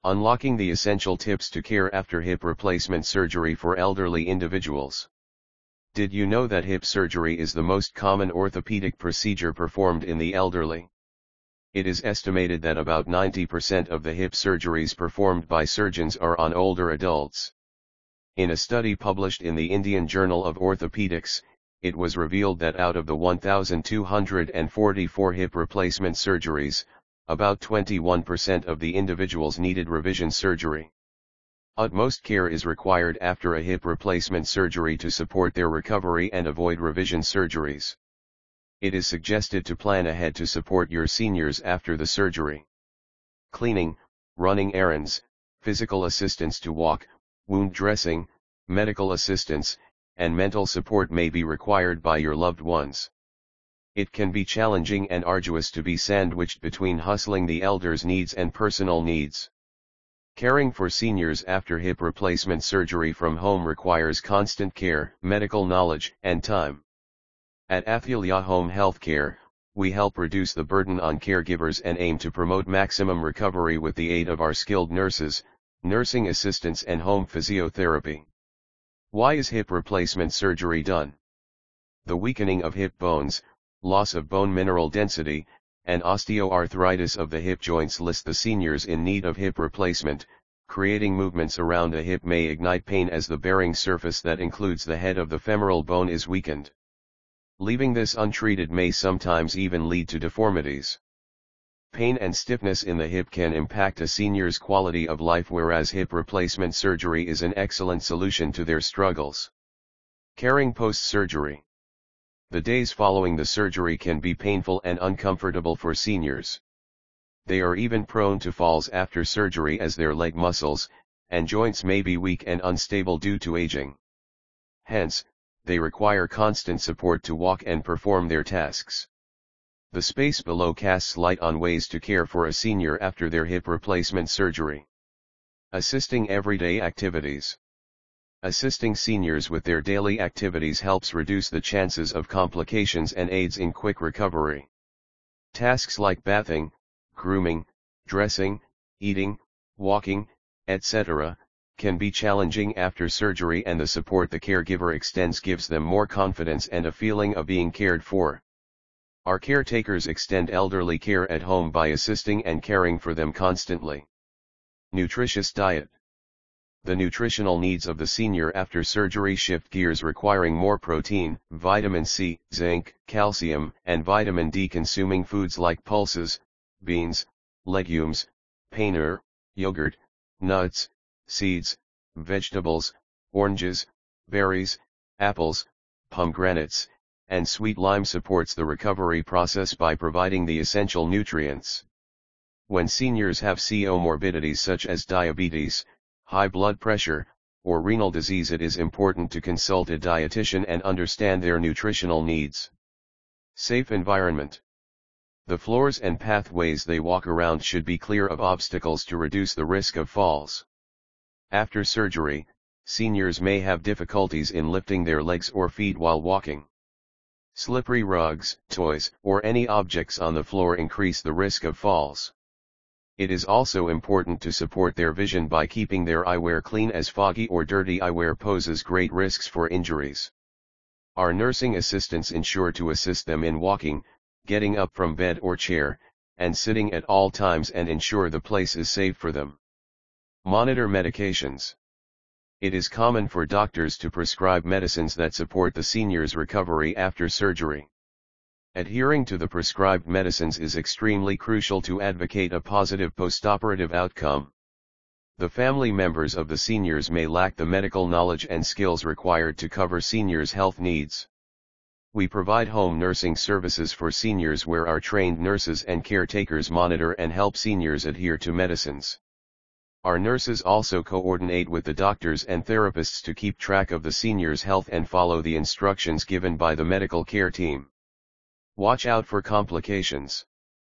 Unlocking the essential tips to care after hip replacement surgery for elderly individuals. Did you know that hip surgery is the most common orthopedic procedure performed in the elderly? It is estimated that about 90% of the hip surgeries performed by surgeons are on older adults. In a study published in the Indian Journal of Orthopedics, it was revealed that out of the 1,244 hip replacement surgeries, about 21% of the individuals needed revision surgery. Utmost care is required after a hip replacement surgery to support their recovery and avoid revision surgeries. It is suggested to plan ahead to support your seniors after the surgery. Cleaning, running errands, physical assistance to walk, wound dressing, medical assistance, and mental support may be required by your loved ones. It can be challenging and arduous to be sandwiched between hustling the elders' needs and personal needs. Caring for seniors after hip replacement surgery from home requires constant care, medical knowledge, and time. At Athilya Home Healthcare, we help reduce the burden on caregivers and aim to promote maximum recovery with the aid of our skilled nurses, nursing assistants and home physiotherapy. Why is hip replacement surgery done? The weakening of hip bones, loss of bone mineral density, and osteoarthritis of the hip joints list the seniors in need of hip replacement. Creating movements around the hip may ignite pain as the bearing surface that includes the head of the femoral bone is weakened. Leaving this untreated may sometimes even lead to deformities. Pain and stiffness in the hip can impact a senior's quality of life, whereas hip replacement surgery is an excellent solution to their struggles. Caring post-surgery. The days following the surgery can be painful and uncomfortable for seniors. They are even prone to falls after surgery as their leg muscles and joints may be weak and unstable due to aging. Hence, they require constant support to walk and perform their tasks. The space below casts light on ways to care for a senior after their hip replacement surgery. Assisting everyday activities. Assisting seniors with their daily activities helps reduce the chances of complications and aids in quick recovery. Tasks like bathing, grooming, dressing, eating, walking, etc., can be challenging after surgery, and the support the caregiver extends gives them more confidence and a feeling of being cared for. Our caretakers extend elderly care at home by assisting and caring for them constantly. Nutritious diet. The nutritional needs of the senior after surgery shift gears, requiring more protein, vitamin C, zinc, calcium, and vitamin D, consuming foods like pulses, beans, legumes, paneer, yogurt, nuts, seeds, vegetables, oranges, berries, apples, pomegranates, and sweet lime supports the recovery process by providing the essential nutrients. When seniors have comorbidities such as diabetes, high blood pressure, or renal disease, it is important to consult a dietitian and understand their nutritional needs. Safe environment. The floors and pathways they walk around should be clear of obstacles to reduce the risk of falls. After surgery, seniors may have difficulties in lifting their legs or feet while walking. Slippery rugs, toys, or any objects on the floor increase the risk of falls. It is also important to support their vision by keeping their eyewear clean, as foggy or dirty eyewear poses great risks for injuries. Our nursing assistants ensure to assist them in walking, getting up from bed or chair, and sitting at all times, and ensure the place is safe for them. Monitor medications. It is common for doctors to prescribe medicines that support the senior's recovery after surgery. Adhering to the prescribed medicines is extremely crucial to advocate a positive postoperative outcome. The family members of the seniors may lack the medical knowledge and skills required to cover seniors' health needs. We provide home nursing services for seniors where our trained nurses and caretakers monitor and help seniors adhere to medicines. Our nurses also coordinate with the doctors and therapists to keep track of the senior's health and follow the instructions given by the medical care team. Watch out for complications.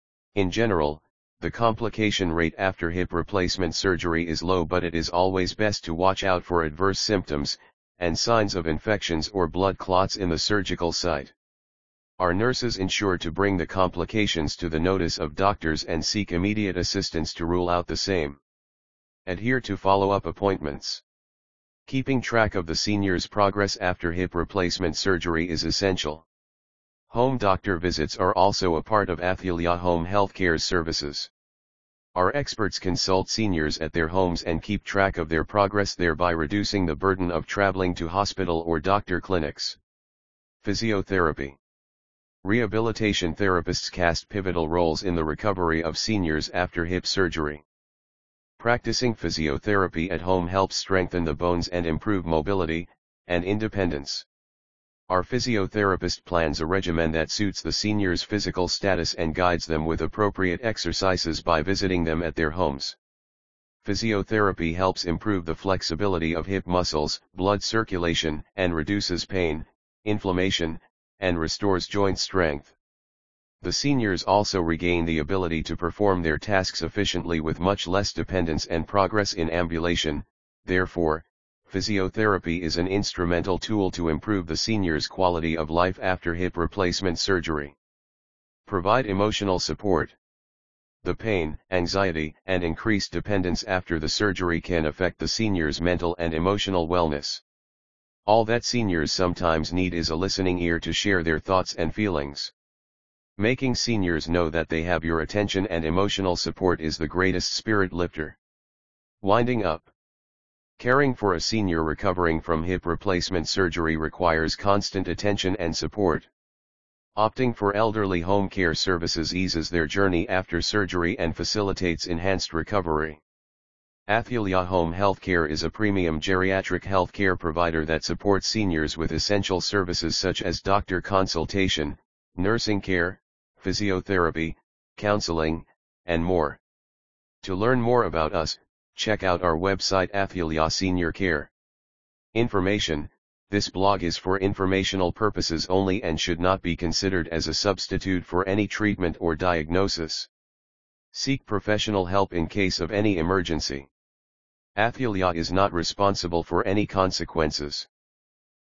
In general, the complication rate after hip replacement surgery is low, but it is always best to watch out for adverse symptoms and signs of infections or blood clots in the surgical site. Our nurses ensure to bring the complications to the notice of doctors and seek immediate assistance to rule out the same. Adhere to follow-up appointments. Keeping track of the senior's progress after hip replacement surgery is essential. Home doctor visits are also a part of Athilia Home Healthcare's services. Our experts consult seniors at their homes and keep track of their progress, thereby reducing the burden of traveling to hospital or doctor clinics. Physiotherapy. Rehabilitation therapists cast pivotal roles in the recovery of seniors after hip surgery. Practicing physiotherapy at home helps strengthen the bones and improve mobility and independence. Our physiotherapist plans a regimen that suits the senior's physical status and guides them with appropriate exercises by visiting them at their homes. Physiotherapy helps improve the flexibility of hip muscles, blood circulation, and reduces pain, inflammation, and restores joint strength. The seniors also regain the ability to perform their tasks efficiently with much less dependence and progress in ambulation. Therefore, physiotherapy is an instrumental tool to improve the senior's quality of life after hip replacement surgery. Provide emotional support. The pain, anxiety, and increased dependence after the surgery can affect the senior's mental and emotional wellness. All that seniors sometimes need is a listening ear to share their thoughts and feelings. Making seniors know that they have your attention and emotional support is the greatest spirit lifter. Winding up. Caring for a senior recovering from hip replacement surgery requires constant attention and support. Opting for elderly home care services eases their journey after surgery and facilitates enhanced recovery. Athilia Home Healthcare is a premium geriatric healthcare provider that supports seniors with essential services such as doctor consultation, nursing care, physiotherapy, counseling, and more. To learn more about us, check out our website Athilia Senior Care. Information: this blog is for informational purposes only and should not be considered as a substitute for any treatment or diagnosis. Seek professional help in case of any emergency. Athilia is not responsible for any consequences.